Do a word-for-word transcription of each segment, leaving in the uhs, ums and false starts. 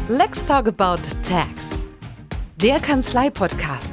Let's Talk About Tax, der Kanzlei-Podcast.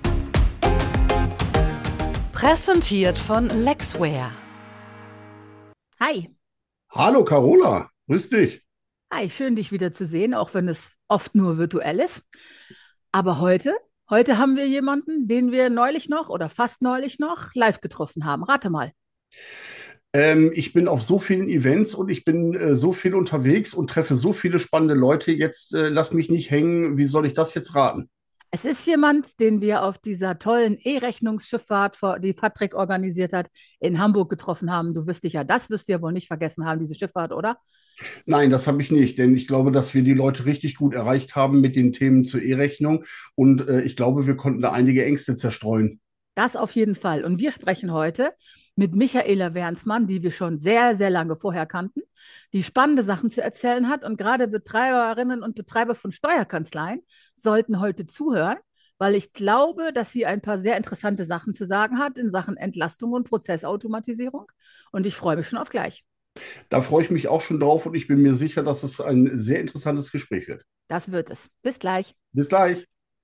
Präsentiert von Lexware. Hi. Hallo Carola, grüß dich. Hi, schön dich wieder zu sehen, auch wenn es oft nur virtuell ist. Aber heute, heute haben wir jemanden, den wir neulich noch oder fast neulich noch live getroffen haben. Rate mal. Ähm, ich bin auf so vielen Events und ich bin äh, so viel unterwegs und treffe so viele spannende Leute. Jetzt äh, lass mich nicht hängen. Wie soll ich das jetzt raten? Es ist jemand, den wir auf dieser tollen E-Rechnungsschifffahrt, vor- die Patrick organisiert hat, in Hamburg getroffen haben. Du wirst dich ja, das wirst du ja wohl nicht vergessen haben, diese Schifffahrt, oder? Nein, das habe ich nicht, denn ich glaube, dass wir die Leute richtig gut erreicht haben mit den Themen zur E-Rechnung und äh, ich glaube, wir konnten da einige Ängste zerstreuen. Das auf jeden Fall. Und wir sprechen heute mit Michaela Wernsmann, die wir schon sehr, sehr lange vorher kannten, die spannende Sachen zu erzählen hat. Und gerade Betreiberinnen und Betreiber von Steuerkanzleien sollten heute zuhören, weil ich glaube, dass sie ein paar sehr interessante Sachen zu sagen hat in Sachen Entlastung und Prozessautomatisierung. Und ich freue mich schon auf gleich. Da freue ich mich auch schon drauf und ich bin mir sicher, dass es ein sehr interessantes Gespräch wird. Das wird es. Bis gleich. Bis gleich.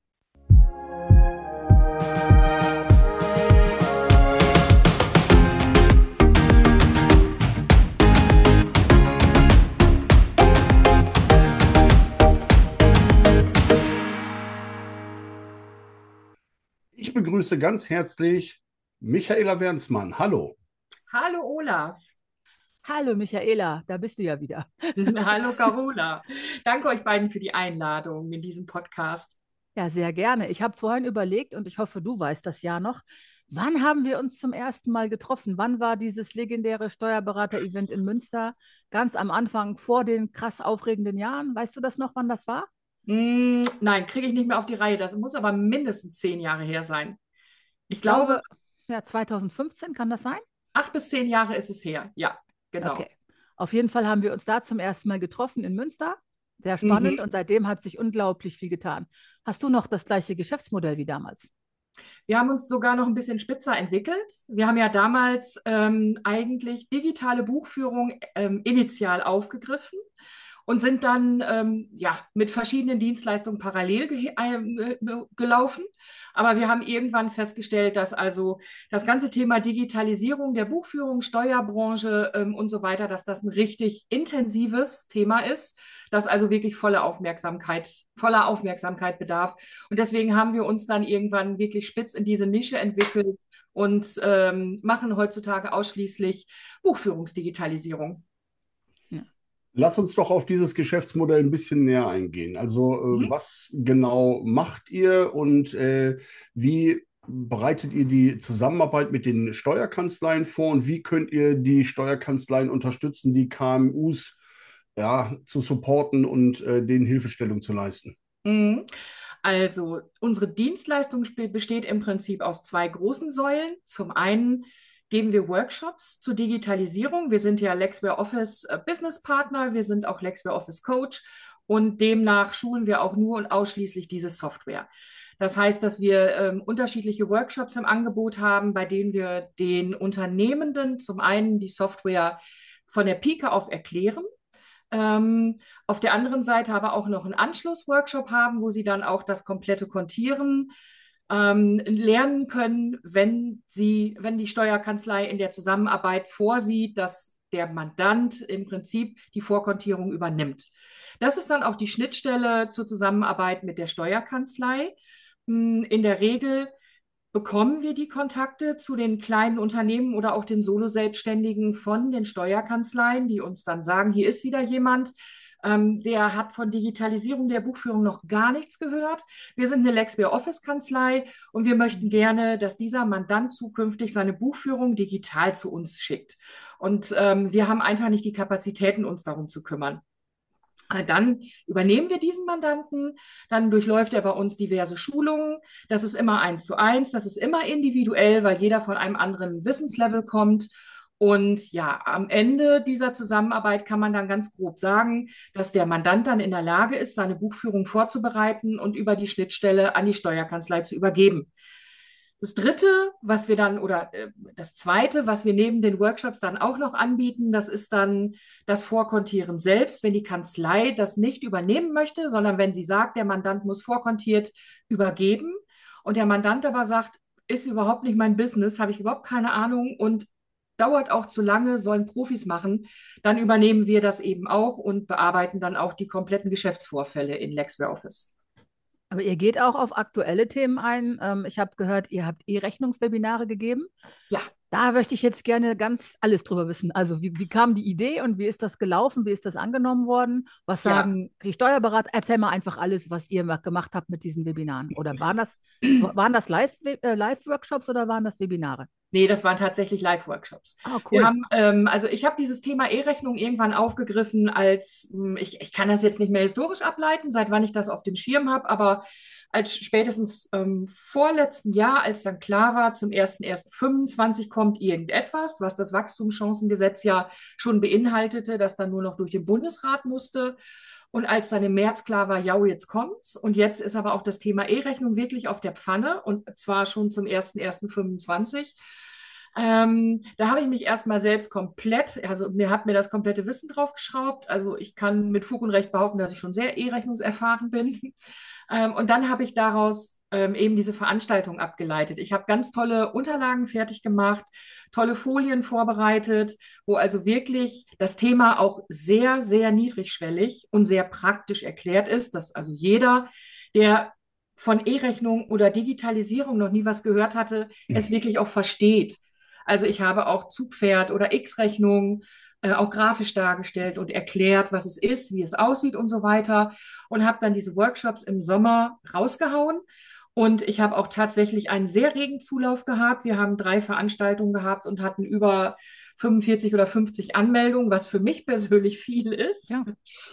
Ich begrüße ganz herzlich Michaela Wernsmann. Hallo. Hallo Olaf. Hallo Michaela, da bist du ja wieder. Hallo Carola. Danke euch beiden für die Einladung in diesem Podcast. Ja, sehr gerne. Ich habe vorhin überlegt und ich hoffe, du weißt das ja noch. Wann haben wir uns zum ersten Mal getroffen? Wann war dieses legendäre Steuerberater-Event in Münster? Ganz am Anfang vor den krass aufregenden Jahren. Weißt du das noch, wann das war? Mm, nein, kriege ich nicht mehr auf die Reihe. Das muss aber mindestens zehn Jahre her sein. Ich Ich glaube, glaube, ja, zwanzig fünfzehn kann das sein? acht bis zehn Jahre ist es her. Ja, genau. Okay. Auf jeden Fall haben wir uns da zum ersten Mal getroffen in Münster. Sehr spannend Mhm. und seitdem hat sich unglaublich viel getan. Hast du noch das gleiche Geschäftsmodell wie damals? Wir haben uns sogar noch ein bisschen spitzer entwickelt. Wir haben ja damals ähm, eigentlich digitale Buchführung ähm, initial aufgegriffen und sind dann ähm, ja, mit verschiedenen Dienstleistungen parallel ge äh, gelaufen. Aber wir haben irgendwann festgestellt, dass also das ganze Thema Digitalisierung der Buchführung, Steuerbranche ähm, und so weiter, dass das ein richtig intensives Thema ist, das also wirklich volle Aufmerksamkeit, voller Aufmerksamkeit bedarf. Und deswegen haben wir uns dann irgendwann wirklich spitz in diese Nische entwickelt und ähm, machen heutzutage ausschließlich Buchführungsdigitalisierung. Ja. Lass uns doch auf dieses Geschäftsmodell ein bisschen näher eingehen. Also, äh, Mhm. was genau macht ihr und äh, wie bereitet ihr die Zusammenarbeit mit den Steuerkanzleien vor und wie könnt ihr die Steuerkanzleien unterstützen, die K M Us ja, zu supporten und äh, denen Hilfestellung zu leisten? Mhm. Also unsere Dienstleistung spe- besteht im Prinzip aus zwei großen Säulen. Zum einen geben wir Workshops zur Digitalisierung. Wir sind ja Lexware Office äh, Business Partner, wir sind auch Lexware Office Coach und demnach schulen wir auch nur und ausschließlich diese Software. Das heißt, dass wir ähm, unterschiedliche Workshops im Angebot haben, bei denen wir den Unternehmenden zum einen die Software von der Pike auf erklären. Ähm, auf der anderen Seite aber auch noch einen Anschlussworkshop haben, wo sie dann auch das komplette Kontieren ähm, lernen können, wenn sie, wenn die Steuerkanzlei in der Zusammenarbeit vorsieht, dass der Mandant im Prinzip die Vorkontierung übernimmt. Das ist dann auch die Schnittstelle zur Zusammenarbeit mit der Steuerkanzlei. Hm, In der Regel bekommen wir die Kontakte zu den kleinen Unternehmen oder auch den Solo-Selbstständigen von den Steuerkanzleien, die uns dann sagen, hier ist wieder jemand, ähm, der hat von Digitalisierung der Buchführung noch gar nichts gehört. Wir sind eine Lexware Office-Kanzlei und wir möchten gerne, dass dieser Mandant zukünftig seine Buchführung digital zu uns schickt. Und ähm, wir haben einfach nicht die Kapazitäten, uns darum zu kümmern. Dann übernehmen wir diesen Mandanten, dann durchläuft er bei uns diverse Schulungen. Das ist immer eins zu eins, das ist immer individuell, weil jeder von einem anderen Wissenslevel kommt. Und ja, am Ende dieser Zusammenarbeit kann man dann ganz grob sagen, dass der Mandant dann in der Lage ist, seine Buchführung vorzubereiten und über die Schnittstelle an die Steuerkanzlei zu übergeben. Das Dritte, was wir dann, oder äh, das Zweite, was wir neben den Workshops dann auch noch anbieten, das ist dann das Vorkontieren selbst, wenn die Kanzlei das nicht übernehmen möchte, sondern wenn sie sagt, der Mandant muss vorkontiert übergeben und der Mandant aber sagt, ist überhaupt nicht mein Business, habe ich überhaupt keine Ahnung und dauert auch zu lange, sollen Profis machen, dann übernehmen wir das eben auch und bearbeiten dann auch die kompletten Geschäftsvorfälle in Lexware Office. Aber ihr geht auch auf aktuelle Themen ein. Ähm, ich habe gehört, ihr habt E-Rechnungswebinare gegeben. Ja. Da möchte ich jetzt gerne ganz alles drüber wissen. Also wie, wie kam die Idee und wie ist das gelaufen? Wie ist das angenommen worden? Was Ja. sagen die Steuerberater? Erzähl mal einfach alles, was ihr ma- gemacht habt mit diesen Webinaren. Oder waren das, waren das Live, äh, Live-Workshops oder waren das Webinare? Nee, das waren tatsächlich Live-Workshops. Ah, Wir cool. haben, ähm, also ich habe dieses Thema E-Rechnung irgendwann aufgegriffen als, hm, ich, ich kann das jetzt nicht mehr historisch ableiten, seit wann ich das auf dem Schirm habe, aber als spätestens ähm, vorletzten Jahr, als dann klar war, zum ersten ersten fünfundzwanzig kommt irgendetwas, was das Wachstumschancengesetz ja schon beinhaltete, das dann nur noch durch den Bundesrat musste. Und als dann im März klar war, ja, jetzt kommt's. Und jetzt ist aber auch das Thema E-Rechnung wirklich auf der Pfanne und zwar schon zum ersten ersten fünfundzwanzig. Ähm, da habe ich mich erstmal selbst komplett, also mir hat mir das komplette Wissen draufgeschraubt. Also ich kann mit Fug und Recht behaupten, dass ich schon sehr E-Rechnungserfahren bin. Ähm, und dann habe ich daraus ähm, eben diese Veranstaltung abgeleitet. Ich habe ganz tolle Unterlagen fertig gemacht, tolle Folien vorbereitet, wo also wirklich das Thema auch sehr, sehr niedrigschwellig und sehr praktisch erklärt ist, dass also jeder, der von E-Rechnung oder Digitalisierung noch nie was gehört hatte, es wirklich auch versteht. Also ich habe auch Zugpferd oder X-Rechnung äh, auch grafisch dargestellt und erklärt, was es ist, wie es aussieht und so weiter. Und habe dann diese Workshops im Sommer rausgehauen. Und ich habe auch tatsächlich einen sehr regen Zulauf gehabt. Wir haben drei Veranstaltungen gehabt und hatten über fünfundvierzig oder fünfzig Anmeldungen, was für mich persönlich viel ist. Ja.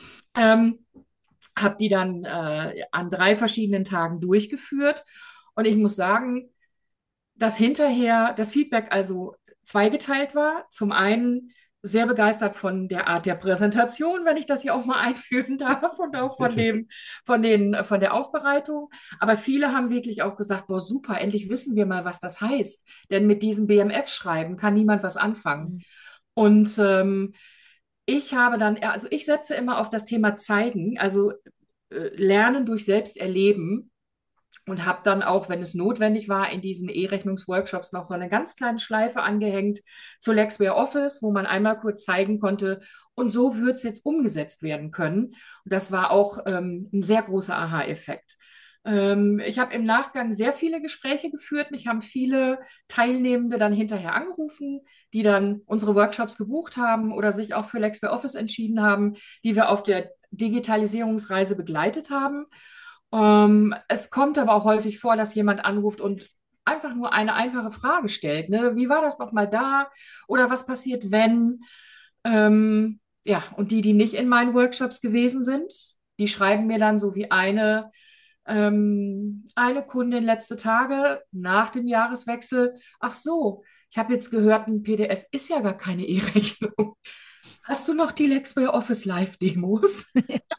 Ähm, habe die dann äh, an drei verschiedenen Tagen durchgeführt. Und ich muss sagen, dass hinterher das Feedback also zweigeteilt war. Zum einen sehr begeistert von der Art der Präsentation, wenn ich das hier auch mal einführen darf, und auch von dem, von den, von der Aufbereitung. Aber viele haben wirklich auch gesagt, boah, super, endlich wissen wir mal, was das heißt. Denn mit diesem B M F-Schreiben kann niemand was anfangen. Mhm. Und ähm, ich habe dann, also ich setze immer auf das Thema Zeigen, also äh, Lernen durch Selbsterleben. Und habe dann auch, wenn es notwendig war, in diesen E-Rechnungsworkshops noch so eine ganz kleine Schleife angehängt zu Lexware Office, wo man einmal kurz zeigen konnte, und so wird es jetzt umgesetzt werden können. Und das war auch ähm, ein sehr großer Aha-Effekt. Ähm, ich habe im Nachgang sehr viele Gespräche geführt. Mich haben viele Teilnehmende dann hinterher angerufen, die dann unsere Workshops gebucht haben oder sich auch für Lexware Office entschieden haben, die wir auf der Digitalisierungsreise begleitet haben. Ähm, es kommt aber auch häufig vor, dass jemand anruft und einfach nur eine einfache Frage stellt. Ne? Wie war das noch mal da? Oder was passiert, wenn? Ähm, ja, und die, die nicht in meinen Workshops gewesen sind, die schreiben mir dann so wie eine, ähm, eine Kundin letzte Tage nach dem Jahreswechsel: Ach so, ich habe jetzt gehört, ein P D F ist ja gar keine E-Rechnung. Hast du noch die Lexware Office Live-Demos?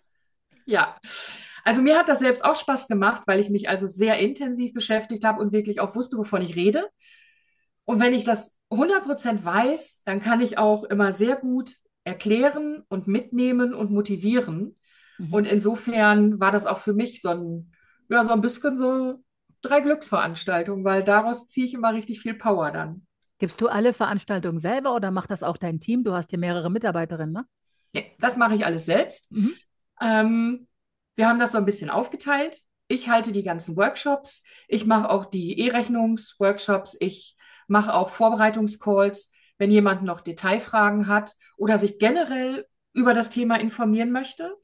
Ja, also mir hat das selbst auch Spaß gemacht, weil ich mich also sehr intensiv beschäftigt habe und wirklich auch wusste, wovon ich rede. Und wenn ich das hundert Prozent weiß, dann kann ich auch immer sehr gut erklären und mitnehmen und motivieren. Mhm. Und insofern war das auch für mich so ein, ja, so ein bisschen so drei Glücksveranstaltungen, weil daraus ziehe ich immer richtig viel Power dann. Gibst du alle Veranstaltungen selber oder macht das auch dein Team? Du hast hier mehrere Mitarbeiterinnen, ne? Nee, das mache ich alles selbst. Mhm. Ähm, wir haben das so ein bisschen aufgeteilt. Ich halte die ganzen Workshops. Ich mache auch die E-Rechnungs-Workshops. Ich mache auch Vorbereitungscalls, wenn jemand noch Detailfragen hat oder sich generell über das Thema informieren möchte.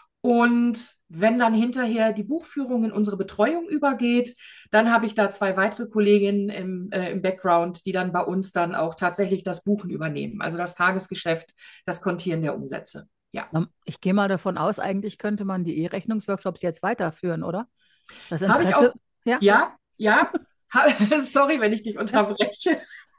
Und wenn dann hinterher die Buchführung in unsere Betreuung übergeht, dann habe ich da zwei weitere Kolleginnen im, äh, im Background, die dann bei uns dann auch tatsächlich das Buchen übernehmen, also das Tagesgeschäft, das Kontieren der Umsätze. Ja. Na, ich gehe mal davon aus, eigentlich könnte man die E-Rechnungsworkshops jetzt weiterführen, oder? Das Habe ich auch, Interesse, ja? ja, ja, ha, sorry, wenn ich dich unterbreche.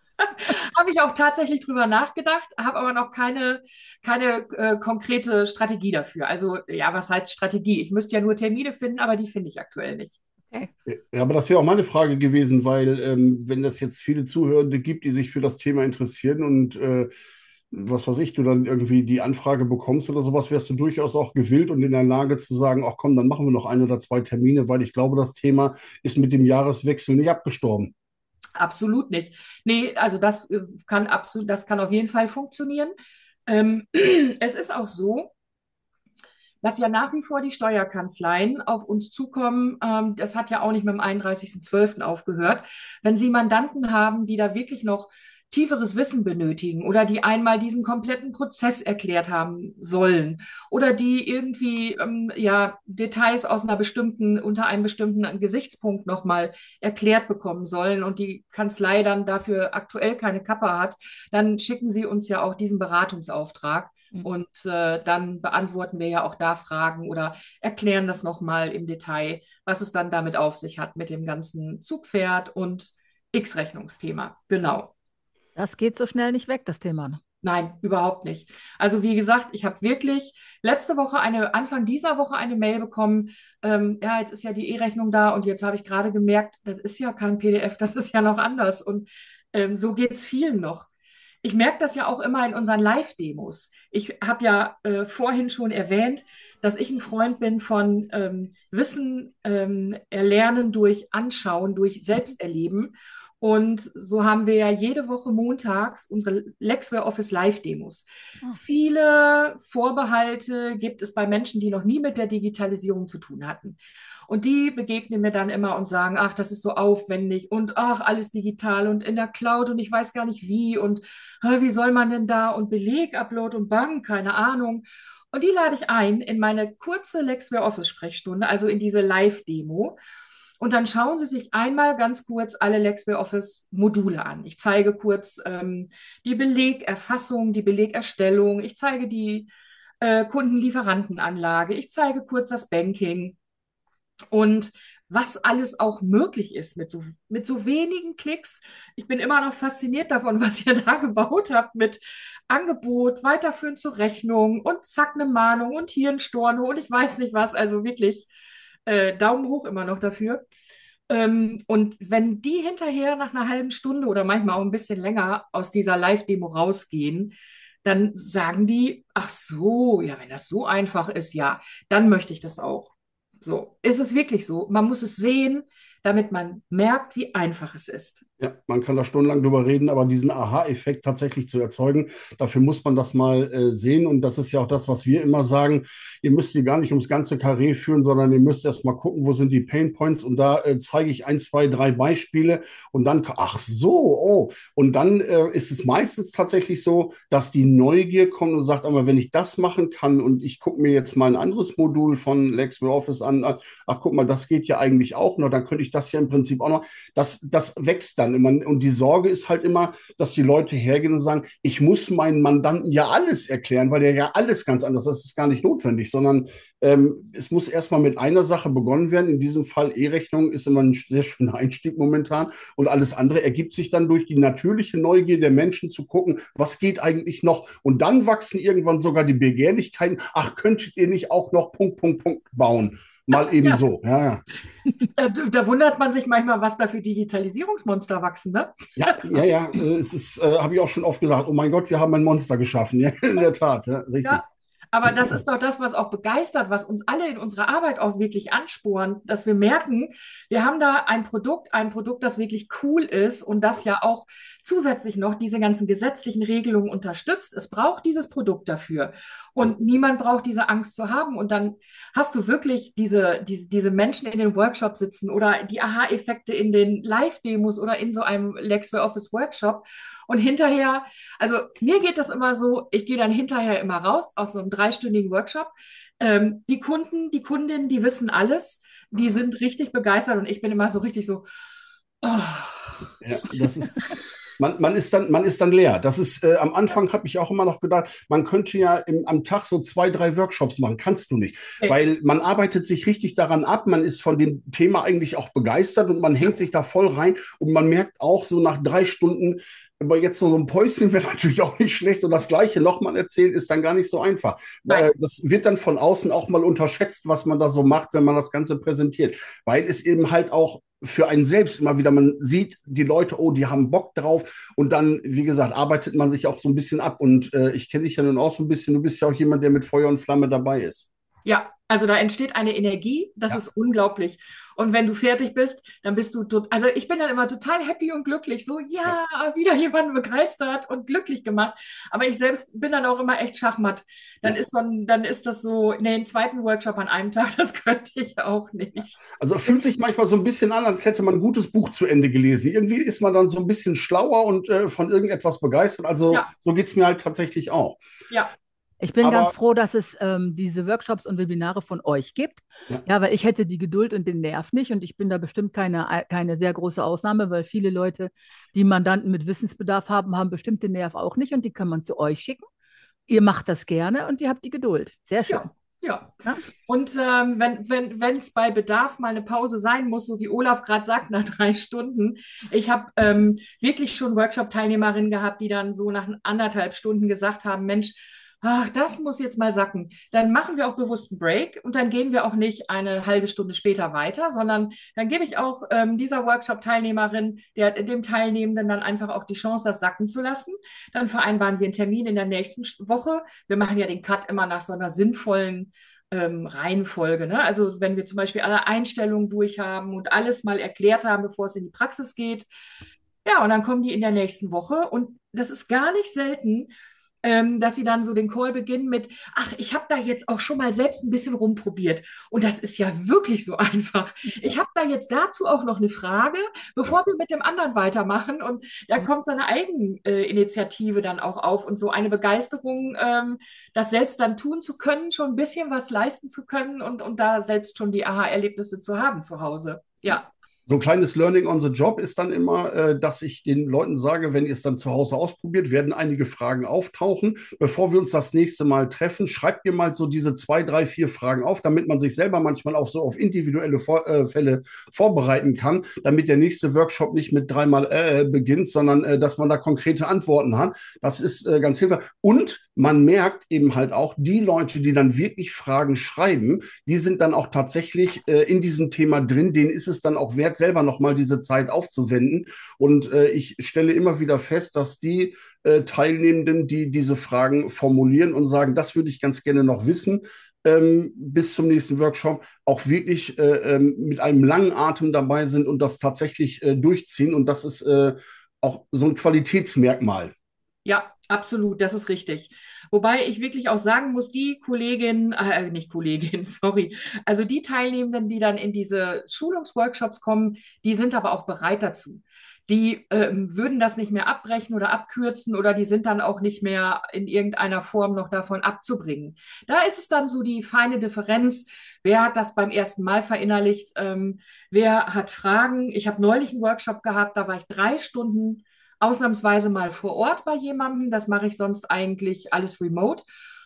Habe ich auch tatsächlich drüber nachgedacht, habe aber noch keine, keine äh, konkrete Strategie dafür. Also, ja, was heißt Strategie? Ich müsste ja nur Termine finden, aber die finde ich aktuell nicht. Okay. Ja, aber das wäre auch meine Frage gewesen, weil ähm, wenn das jetzt viele Zuhörende gibt, die sich für das Thema interessieren und äh, was weiß ich, du dann irgendwie die Anfrage bekommst oder sowas, wärst du durchaus auch gewillt und in der Lage zu sagen, ach komm, dann machen wir noch ein oder zwei Termine, weil ich glaube, das Thema ist mit dem Jahreswechsel nicht abgestorben. Absolut nicht. Nee, also das äh, kann absolut, das kann auf jeden Fall funktionieren. Ähm, es ist auch so, dass ja nach wie vor die Steuerkanzleien auf uns zukommen. Ähm, das hat ja auch nicht mit dem einunddreißigsten zwölften aufgehört. Wenn Sie Mandanten haben, die da wirklich noch tieferes Wissen benötigen oder die einmal diesen kompletten Prozess erklärt haben sollen oder die irgendwie ähm, ja Details aus einer bestimmten unter einem bestimmten Gesichtspunkt nochmal erklärt bekommen sollen und die Kanzlei dann dafür aktuell keine Kappe hat, dann schicken Sie uns ja auch diesen Beratungsauftrag. Und äh, dann beantworten wir ja auch da Fragen oder erklären das nochmal im Detail, was es dann damit auf sich hat mit dem ganzen Zugpferd und X-Rechnungsthema. Genau. Das geht so schnell nicht weg, das Thema. Ne? Nein, überhaupt nicht. Also wie gesagt, ich habe wirklich letzte Woche eine, Anfang dieser Woche eine Mail bekommen. Ähm, ja, jetzt ist ja die E-Rechnung da und jetzt habe ich gerade gemerkt, das ist ja kein P D F, das ist ja noch anders. Und ähm, so geht es vielen noch. Ich merke das ja auch immer in unseren Live-Demos. Ich habe ja äh, vorhin schon erwähnt, dass ich ein Freund bin von ähm, Wissen ähm, erlernen durch Anschauen, durch Selbsterleben. Und so haben wir ja jede Woche montags unsere Lexware Office Live-Demos. Ah. Viele Vorbehalte gibt es bei Menschen, die noch nie mit der Digitalisierung zu tun hatten. Und die begegnen mir dann immer und sagen, ach, das ist so aufwendig und ach, alles digital und in der Cloud und ich weiß gar nicht wie und wie soll man denn da und Beleg, Upload und Bank, keine Ahnung. Und die lade ich ein in meine kurze Lexware Office Sprechstunde, also in diese Live-Demo. Und dann schauen Sie sich einmal ganz kurz alle Lexware Office Module an. Ich zeige kurz ähm, die Belegerfassung, die Belegerstellung. Ich zeige die äh, Kundenlieferantenanlage. Ich zeige kurz das Banking und was alles auch möglich ist mit so, mit so wenigen Klicks. Ich bin immer noch fasziniert davon, was ihr da gebaut habt mit Angebot, weiterführen zur Rechnung und zack, eine Mahnung und hier ein Storno und ich weiß nicht was. Also wirklich äh, Daumen hoch immer noch dafür. Ähm, und wenn die hinterher nach einer halben Stunde oder manchmal auch ein bisschen länger aus dieser Live-Demo rausgehen, dann sagen die, ach so, ja, wenn das so einfach ist, ja, dann möchte ich das auch. So, ist es wirklich so? Man muss es sehen, damit man merkt, wie einfach es ist. Ja, man kann da stundenlang drüber reden, aber diesen Aha-Effekt tatsächlich zu erzeugen, dafür muss man das mal äh, sehen. Und das ist ja auch das, was wir immer sagen. Ihr müsst sie gar nicht ums ganze Karree führen, sondern ihr müsst erst mal gucken, wo sind die Pain Points. Und da äh, zeige ich ein, zwei, drei Beispiele und dann, ach so, oh. Und dann äh, ist es meistens tatsächlich so, dass die Neugier kommt und sagt, aber wenn ich das machen kann und ich gucke mir jetzt mal ein anderes Modul von Lexware Office an, ach guck mal, das geht ja eigentlich auch noch, dann könnte ich das ja im Prinzip auch noch. Das, das wächst dann immer. Und die Sorge ist halt immer, dass die Leute hergehen und sagen, ich muss meinen Mandanten ja alles erklären, weil der ja alles ganz anders ist. Das ist gar nicht notwendig, sondern ähm, es muss erstmal mit einer Sache begonnen werden. In diesem Fall E-Rechnung ist immer ein sehr schöner Einstieg momentan. Und alles andere ergibt sich dann durch die natürliche Neugier der Menschen zu gucken, was geht eigentlich noch. Und dann wachsen irgendwann sogar die Begehrlichkeiten. Ach, könntet ihr nicht auch noch Punkt, Punkt, Punkt bauen? Mal eben Ja, so. Ja, ja. äh, da wundert man sich manchmal, was da für Digitalisierungsmonster wachsen, ne? Ja, ja, ja, äh, es ist, äh, habe ich auch schon oft gesagt, oh mein Gott, wir haben ein Monster geschaffen. Ja, in der Tat, ja, richtig. Ja, aber das ist doch das, was auch begeistert, was uns alle in unserer Arbeit auch wirklich anspornt, dass wir merken, wir haben da ein Produkt, ein Produkt, das wirklich cool ist und das ja auch zusätzlich noch diese ganzen gesetzlichen Regelungen unterstützt. Es braucht dieses Produkt dafür und niemand braucht diese Angst zu haben. Und dann hast du wirklich diese, diese, diese Menschen in den Workshops sitzen oder die Aha-Effekte in den Live-Demos oder in so einem Lexware Office Workshop. Und hinterher, also mir geht das immer so, ich gehe dann hinterher immer raus aus so einem dreistündigen Workshop. Ähm, die Kunden, die Kundinnen, die wissen alles, die sind richtig begeistert und ich bin immer so richtig so, oh. Ja, das ist, Man, man ist dann, man ist dann leer. Das ist, äh, am Anfang habe ich auch immer noch gedacht, man könnte ja im, am Tag so zwei, drei Workshops machen. Kannst du nicht. Nee. Weil man arbeitet sich richtig daran ab, man ist von dem Thema eigentlich auch begeistert und man hängt sich da voll rein und man merkt auch so nach drei Stunden, aber jetzt so ein Päuschen wäre natürlich auch nicht schlecht und das Gleiche nochmal erzählen ist dann gar nicht so einfach. Nein. Äh, Das wird dann von außen auch mal unterschätzt, was man da so macht, wenn man das Ganze präsentiert. Weil es eben halt auch für einen selbst immer wieder, man sieht die Leute, oh, die haben Bock drauf und dann, wie gesagt, arbeitet man sich auch so ein bisschen ab und äh, ich kenne dich ja nun auch so ein bisschen, du bist ja auch jemand, der mit Feuer und Flamme dabei ist. Ja, also da entsteht eine Energie, das Ja. ist unglaublich. Und wenn du fertig bist, dann bist du tot. Also ich bin dann immer total happy und glücklich. So, ja, wieder jemanden begeistert und glücklich gemacht. Aber ich selbst bin dann auch immer echt schachmatt. Dann Ja. ist so ein, dann ist das so, nee, einen zweiten Workshop an einem Tag, das könnte ich auch nicht. Also es fühlt sich manchmal so ein bisschen an, als hätte man ein gutes Buch zu Ende gelesen. Irgendwie ist man dann so ein bisschen schlauer und äh, von irgendetwas begeistert. Also Ja, so geht es mir halt tatsächlich auch. ja, Ich bin Aber ganz froh, dass es ähm, diese Workshops und Webinare von euch gibt. ja, Ja, weil ich hätte die Geduld und den Nerv nicht und ich bin da bestimmt keine, keine sehr große Ausnahme, weil viele Leute, die Mandanten mit Wissensbedarf haben, haben bestimmt den Nerv auch nicht und die kann man zu euch schicken. Ihr macht das gerne und ihr habt die Geduld. Sehr schön. ja, ja. Ja? Und ähm, wenn wenn wenn es bei Bedarf mal eine Pause sein muss, so wie Olaf gerade sagt, nach drei Stunden. Ich habe ähm, wirklich schon Workshop-Teilnehmerinnen gehabt, die dann so nach anderthalb Stunden gesagt haben, Mensch, ach, das muss jetzt mal sacken. Dann machen wir auch bewusst einen Break und dann gehen wir auch nicht eine halbe Stunde später weiter, sondern dann gebe ich auch ähm, dieser Workshop-Teilnehmerin, der dem Teilnehmenden dann einfach auch die Chance, das sacken zu lassen. Dann vereinbaren wir einen Termin in der nächsten Woche. Wir machen ja den Cut immer nach so einer sinnvollen ähm, Reihenfolge. Ne? Also wenn wir zum Beispiel alle Einstellungen durchhaben und alles mal erklärt haben, bevor es in die Praxis geht. Ja, und dann kommen die in der nächsten Woche und das ist gar nicht selten, ähm, dass sie dann so den Call beginnen mit, ach, ich habe da jetzt auch schon mal selbst ein bisschen rumprobiert. Und das ist ja wirklich so einfach. Ich habe da jetzt dazu auch noch eine Frage, bevor wir mit dem anderen weitermachen. Und da kommt so eine Eigeninitiative dann auch auf und so eine Begeisterung, ähm, das selbst dann tun zu können, schon ein bisschen was leisten zu können und, und da selbst schon die Aha-Erlebnisse zu haben zu Hause. Ja, so ein kleines Learning on the Job ist dann immer, äh, dass ich den Leuten sage, wenn ihr es dann zu Hause ausprobiert, werden einige Fragen auftauchen. Bevor wir uns das nächste Mal treffen, schreibt mir mal so diese zwei, drei, vier Fragen auf, damit man sich selber manchmal auch so auf individuelle Vor äh, Fälle vorbereiten kann, damit der nächste Workshop nicht mit dreimal äh, beginnt, sondern äh, dass man da konkrete Antworten hat. Das ist äh, ganz hilfreich. Und man merkt eben halt auch, die Leute, die dann wirklich Fragen schreiben, die sind dann auch tatsächlich äh, in diesem Thema drin. Denen ist es dann auch wert, selber nochmal diese Zeit aufzuwenden. Und äh, ich stelle immer wieder fest, dass die äh, Teilnehmenden, die diese Fragen formulieren und sagen, das würde ich ganz gerne noch wissen, ähm, bis zum nächsten Workshop, auch wirklich äh, ähm, mit einem langen Atem dabei sind und das tatsächlich äh, durchziehen. Und das ist äh, auch so ein Qualitätsmerkmal. ja, absolut, das ist richtig. Wobei ich wirklich auch sagen muss, die Kollegin, äh, nicht Kollegin, sorry, also die Teilnehmenden, die dann in diese Schulungsworkshops kommen, die sind aber auch bereit dazu. Die ähm, würden das nicht mehr abbrechen oder abkürzen oder die sind dann auch nicht mehr in irgendeiner Form noch davon abzubringen. Da ist es dann so die feine Differenz. Wer hat das beim ersten Mal verinnerlicht? Ähm, wer hat Fragen? Ich habe neulich einen Workshop gehabt, da war ich drei Stunden ausnahmsweise mal vor Ort bei jemandem. Das mache ich sonst eigentlich alles remote.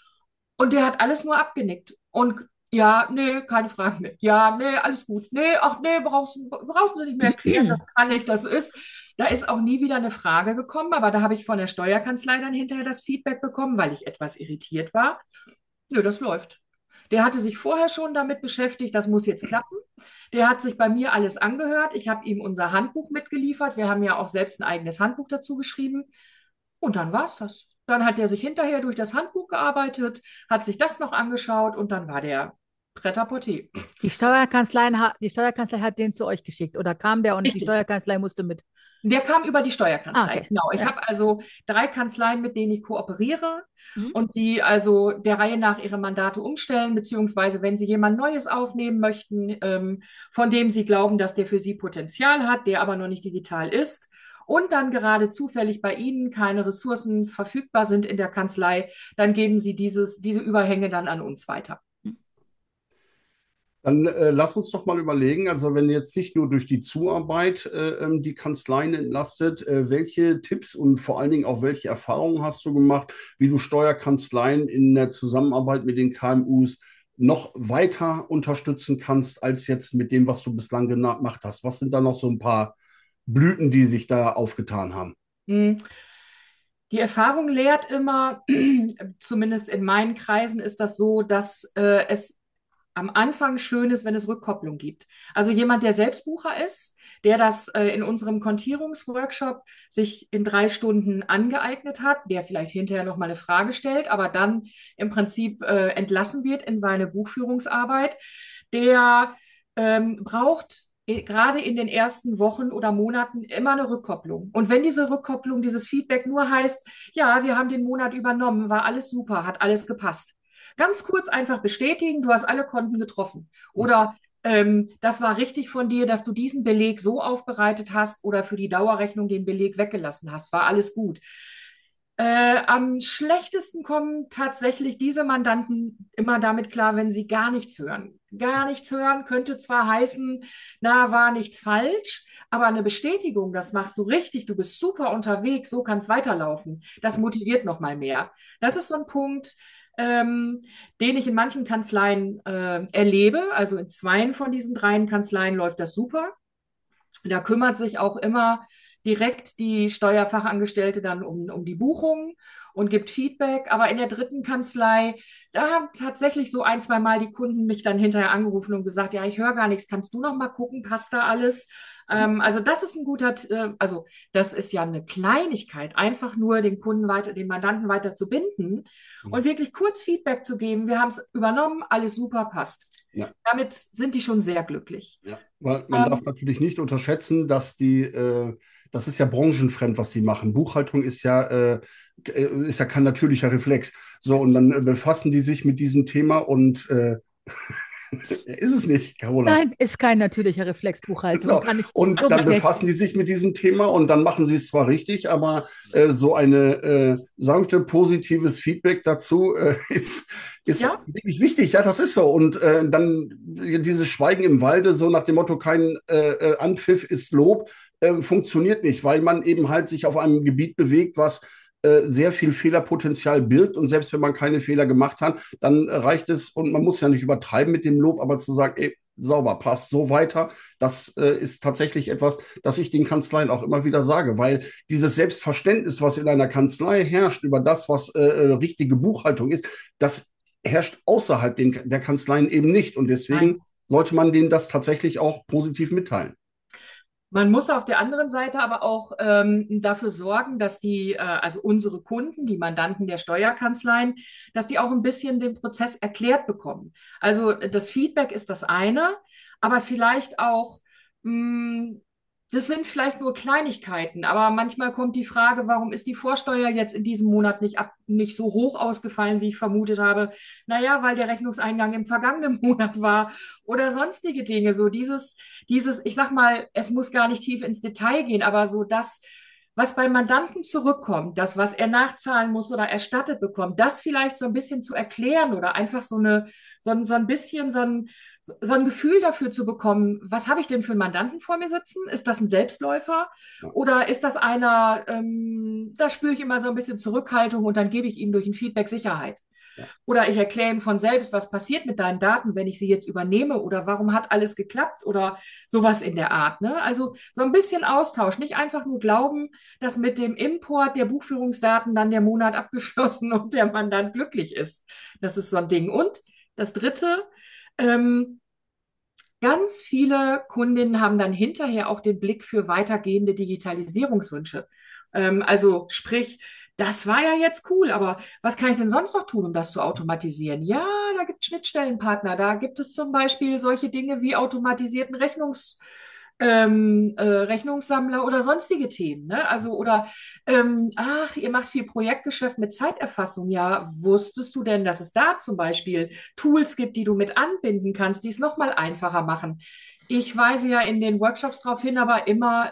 Und der hat alles nur abgenickt. Und ja, nee, keine Fragen mehr. Ja, nee, alles gut. Nee, ach nee, brauchst, brauchst du nicht mehr erklären, das kann ich, das ist. Da ist auch nie wieder eine Frage gekommen, aber da habe ich von der Steuerkanzlei dann hinterher das Feedback bekommen, weil ich etwas irritiert war. Nö, das läuft. Der hatte sich vorher schon damit beschäftigt, das muss jetzt klappen. Der hat sich bei mir alles angehört. Ich habe ihm unser Handbuch mitgeliefert. Wir haben ja auch selbst ein eigenes Handbuch dazu geschrieben. Und dann war es das. Dann hat er sich hinterher durch das Handbuch gearbeitet, hat sich das noch angeschaut und dann war der Prêt-à-porter. Die Steuerkanzlei, ha- die Steuerkanzlei hat den zu euch geschickt oder kam der und die Richtig. Steuerkanzlei musste mit? Der kam über die Ah, Steuerkanzlei. okay. Genau. Ich Ja. habe also drei Kanzleien, mit denen ich kooperiere Mhm. und die also der Reihe nach ihre Mandate umstellen, beziehungsweise wenn sie jemand Neues aufnehmen möchten, ähm, von dem sie glauben, dass der für sie Potenzial hat, der aber noch nicht digital ist und dann gerade zufällig bei Ihnen keine Ressourcen verfügbar sind in der Kanzlei, dann geben Sie dieses, diese Überhänge dann an uns weiter. Dann äh, lass uns doch mal überlegen, also wenn jetzt nicht nur durch die Zuarbeit äh, ähm, die Kanzleien entlastet, äh, welche Tipps und vor allen Dingen auch welche Erfahrungen hast du gemacht, wie du Steuerkanzleien in der Zusammenarbeit mit den K M Us noch weiter unterstützen kannst, als jetzt mit dem, was du bislang gemacht hast? Was sind da noch so ein paar Blüten, die sich da aufgetan haben? Hm. Die Erfahrung lehrt immer, zumindest in meinen Kreisen ist das so, dass äh, es am Anfang schön ist, wenn es Rückkopplung gibt. Also jemand, der Selbstbucher ist, der das äh, in unserem Kontierungsworkshop sich in drei Stunden angeeignet hat, der vielleicht hinterher noch mal eine Frage stellt, aber dann im Prinzip äh, entlassen wird in seine Buchführungsarbeit, der ähm, braucht eh, gerade in den ersten Wochen oder Monaten immer eine Rückkopplung. Und wenn diese Rückkopplung, dieses Feedback nur heißt, ja, wir haben den Monat übernommen, war alles super, hat alles gepasst. Ganz kurz einfach bestätigen, du hast alle Konten getroffen. Oder ähm, das war richtig von dir, dass du diesen Beleg so aufbereitet hast oder für die Dauerrechnung den Beleg weggelassen hast. War alles gut. Äh, am schlechtesten kommen tatsächlich diese Mandanten immer damit klar, wenn sie gar nichts hören. Gar nichts hören könnte zwar heißen, na, war nichts falsch, aber eine Bestätigung, das machst du richtig, du bist super unterwegs, so kann es weiterlaufen. Das motiviert noch mal mehr. Das ist so ein Punkt, ähm, den ich in manchen Kanzleien äh, erlebe. Also in zweien von diesen dreien Kanzleien läuft das super. Da kümmert sich auch immer direkt die Steuerfachangestellte dann um, um die Buchung und gibt Feedback. Aber in der dritten Kanzlei, da haben tatsächlich so ein, zwei Mal die Kunden mich dann hinterher angerufen und gesagt, ja, ich höre gar nichts, kannst du noch mal gucken, passt da alles? Ähm, also das ist ein guter, äh, also das ist ja eine Kleinigkeit, einfach nur den Kunden weiter, den Mandanten weiter zu binden und wirklich kurz Feedback zu geben. Wir haben es übernommen, alles super, passt. Ja. Damit sind die schon sehr glücklich. Ja, weil man darf Ähm, natürlich nicht unterschätzen, dass die, äh, das ist ja branchenfremd, was sie machen. Buchhaltung ist ja, äh, äh, ist ja kein natürlicher Reflex. So, und dann äh, befassen die sich mit diesem Thema und äh, ist es nicht, Carola. Nein, ist kein natürlicher Reflexbuchhaltung, So, kann ich und so dann bestätigen. befassen die sich mit diesem Thema und dann machen sie es zwar richtig, aber äh, so eine äh, sanfte, positives Feedback dazu äh, ist, ist ja, wirklich wichtig. Ja, das ist so. Und äh, dann dieses Schweigen im Walde, so nach dem Motto, kein äh, äh, Anpfiff ist Lob, äh, funktioniert nicht, weil man eben halt sich auf einem Gebiet bewegt, was äh, sehr viel Fehlerpotenzial birgt. Und selbst wenn man keine Fehler gemacht hat, dann reicht es, und man muss ja nicht übertreiben mit dem Lob, aber zu sagen, ey, sauber, passt so weiter. Das äh, ist tatsächlich etwas, das ich den Kanzleien auch immer wieder sage, weil dieses Selbstverständnis, was in einer Kanzlei herrscht über das, was äh, äh, richtige Buchhaltung ist, das herrscht außerhalb den, der Kanzleien eben nicht. Und nein. deswegen sollte man denen das tatsächlich auch positiv mitteilen. Man muss auf der anderen Seite aber auch ähm, dafür sorgen, dass die, äh, also unsere Kunden, die Mandanten der Steuerkanzleien, dass die auch ein bisschen den Prozess erklärt bekommen. Also das Feedback ist das eine, aber vielleicht auch, mh, das sind vielleicht nur Kleinigkeiten, aber manchmal kommt die Frage, warum ist die Vorsteuer jetzt in diesem Monat nicht, ab, nicht so hoch ausgefallen, wie ich vermutet habe? Naja, weil der Rechnungseingang im vergangenen Monat war oder sonstige Dinge. So dieses dieses, ich sag mal, es muss gar nicht tief ins Detail gehen, aber so das, was beim Mandanten zurückkommt, das, was er nachzahlen muss oder erstattet bekommt, das vielleicht so ein bisschen zu erklären oder einfach so eine, so ein, so ein bisschen so ein, so ein Gefühl dafür zu bekommen, was habe ich denn für einen Mandanten vor mir sitzen? Ist das ein Selbstläufer oder ist das einer, ähm, da spüre ich immer so ein bisschen Zurückhaltung und dann gebe ich ihm durch ein Feedback Sicherheit. Ja. Oder ich erkläre ihm von selbst, was passiert mit deinen Daten, wenn ich sie jetzt übernehme oder warum hat alles geklappt oder sowas in der Art. Ne? Also so ein bisschen Austausch, nicht einfach nur glauben, dass mit dem Import der Buchführungsdaten dann der Monat abgeschlossen und der Mandant glücklich ist. Das ist so ein Ding. Und das Dritte, ähm, ganz viele Kundinnen haben dann hinterher auch den Blick für weitergehende Digitalisierungswünsche. Ähm, also sprich, das war ja jetzt cool, aber was kann ich denn sonst noch tun, um das zu automatisieren? Ja, da gibt es Schnittstellenpartner. Da gibt es zum Beispiel solche Dinge wie automatisierten Rechnungs, ähm, äh, Rechnungssammler oder sonstige Themen. Ne? Also oder ähm, ach, ihr macht viel Projektgeschäft mit Zeiterfassung. Ja, wusstest du denn, dass es da zum Beispiel Tools gibt, die du mit anbinden kannst, die es nochmal einfacher machen? Ich weise ja in den Workshops darauf hin, aber immer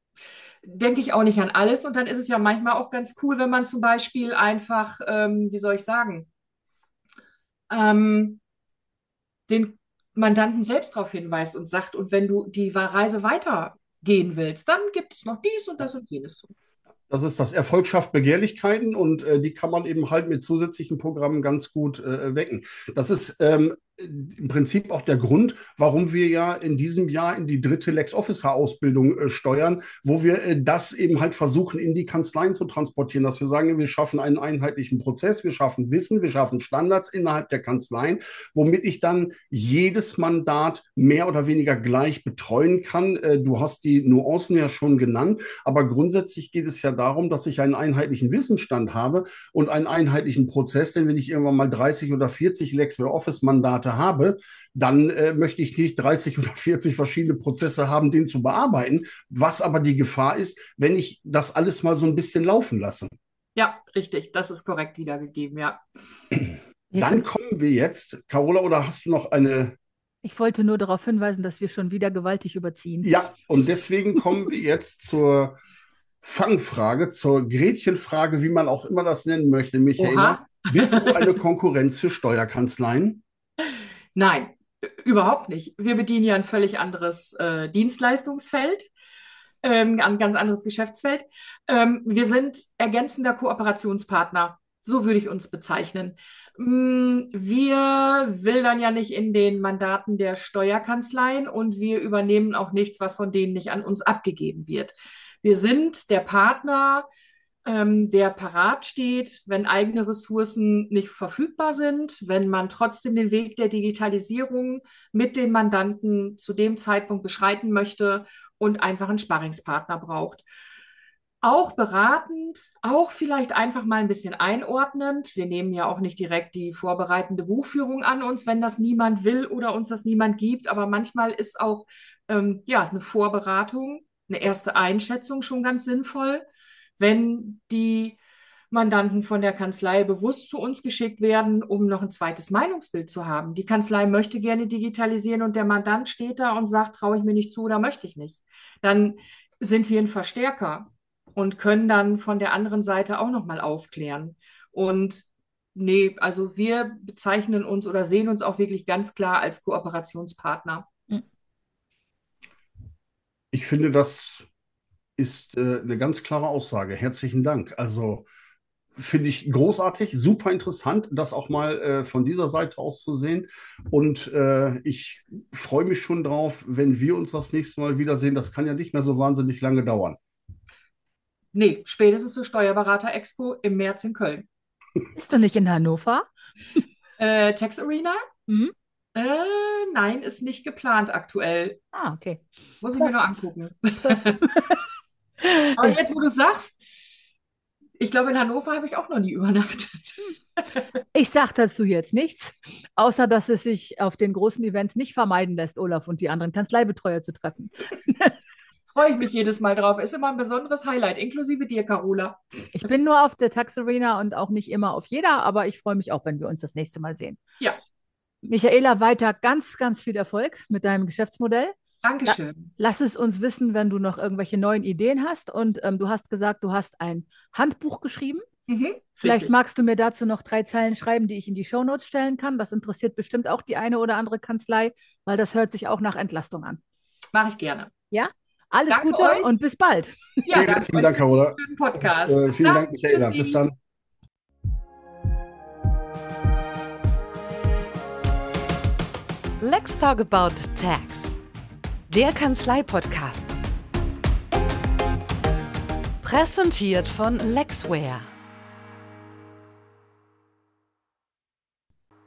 denke ich auch nicht an alles. Und dann ist es ja manchmal auch ganz cool, wenn man zum Beispiel einfach, ähm, wie soll ich sagen, ähm, den Mandanten selbst darauf hinweist und sagt, und wenn du die Reise weitergehen willst, dann gibt es noch dies und das und jenes. Das ist das Erfolg schafft Begehrlichkeiten und äh, die kann man eben halt mit zusätzlichen Programmen ganz gut äh, wecken. Das ist ähm, im Prinzip auch der Grund, warum wir ja in diesem Jahr in die dritte LexOfficer-Ausbildung äh, steuern, wo wir äh, das eben halt versuchen, in die Kanzleien zu transportieren, dass wir sagen, wir schaffen einen einheitlichen Prozess, wir schaffen Wissen, wir schaffen Standards innerhalb der Kanzleien, womit ich dann jedes Mandat mehr oder weniger gleich betreuen kann. Äh, du hast die Nuancen ja schon genannt, aber grundsätzlich geht es ja darum, dass ich einen einheitlichen Wissensstand habe und einen einheitlichen Prozess, denn wenn ich irgendwann mal dreißig oder vierzig LexWare-Office-Mandate habe, dann äh, möchte ich nicht dreißig oder vierzig verschiedene Prozesse haben, den zu bearbeiten, was aber die Gefahr ist, wenn ich das alles mal so ein bisschen laufen lasse. Ja, richtig, das ist korrekt wiedergegeben, ja. Dann kommen wir jetzt, Carola, oder hast du noch eine... Ich wollte nur darauf hinweisen, dass wir schon wieder gewaltig überziehen. Ja, und deswegen kommen wir jetzt zur Fangfrage, zur Gretchenfrage, wie man auch immer das nennen möchte, Michaela. Oha. Bist du eine Konkurrenz für Steuerkanzleien? Nein, überhaupt nicht. Wir bedienen ja ein völlig anderes äh, Dienstleistungsfeld, ähm, ein ganz anderes Geschäftsfeld. Ähm, wir sind ergänzender Kooperationspartner, so würde ich uns bezeichnen. Mm, Wir wildern ja nicht in den Mandaten der Steuerkanzleien und wir übernehmen auch nichts, was von denen nicht an uns abgegeben wird. Wir sind der Partner, ähm, der parat steht, wenn eigene Ressourcen nicht verfügbar sind, wenn man trotzdem den Weg der Digitalisierung mit den Mandanten zu dem Zeitpunkt beschreiten möchte und einfach einen Sparringspartner braucht. Auch beratend, auch vielleicht einfach mal ein bisschen einordnend. Wir nehmen ja auch nicht direkt die vorbereitende Buchführung an uns, wenn das niemand will oder uns das niemand gibt. Aber manchmal ist auch ähm, ja, eine Vorberatung, eine erste Einschätzung schon ganz sinnvoll, wenn die Mandanten von der Kanzlei bewusst zu uns geschickt werden, um noch ein zweites Meinungsbild zu haben. Die Kanzlei möchte gerne digitalisieren und der Mandant steht da und sagt, traue ich mir nicht zu oder möchte ich nicht. Dann sind wir ein Verstärker und können dann von der anderen Seite auch nochmal aufklären. Und nee, also wir bezeichnen uns oder sehen uns auch wirklich ganz klar als Kooperationspartner. Ich finde, das ist äh, eine ganz klare Aussage. Herzlichen Dank. Also finde ich großartig, super interessant, das auch mal äh, von dieser Seite aus zu sehen. Und äh, ich freue mich schon drauf, wenn wir uns das nächste Mal wiedersehen. Das kann ja nicht mehr so wahnsinnig lange dauern. Nee, spätestens zur Steuerberater-Expo im März in Köln. Bist du nicht in Hannover? Äh, Tax Arena? Mhm. Äh, nein, ist nicht geplant aktuell. Ah, okay. Muss ich mir noch angucken. Aber jetzt, wo du sagst, ich glaube, in Hannover habe ich auch noch nie übernachtet. Ich sage dazu jetzt nichts, außer dass es sich auf den großen Events nicht vermeiden lässt, Olaf und die anderen Kanzleibetreuer zu treffen. Freue ich mich jedes Mal drauf. Ist immer ein besonderes Highlight, inklusive dir, Carola. Ich bin nur auf der Tax Arena und auch nicht immer auf jeder, aber ich freue mich auch, wenn wir uns das nächste Mal sehen. Ja. Michaela, weiter ganz, ganz viel Erfolg mit deinem Geschäftsmodell. Dankeschön. Lass es uns wissen, wenn du noch irgendwelche neuen Ideen hast. Und ähm, du hast gesagt, du hast ein Handbuch geschrieben. Mhm, Vielleicht richtig. magst du mir dazu noch drei Zeilen schreiben, die ich in die Shownotes stellen kann. Das interessiert bestimmt auch die eine oder andere Kanzlei, weil das hört sich auch nach Entlastung an. Mache ich gerne. Ja? Alles Danke Gute euch. und bis bald. Ja, Vielen herzlichen Dank, Carola. für den Podcast. Äh, Bis vielen dann. Dank, Michaela. Tschüssi. Bis dann. Let's Talk About Tax. Der Kanzlei-Podcast. Präsentiert von LexWare.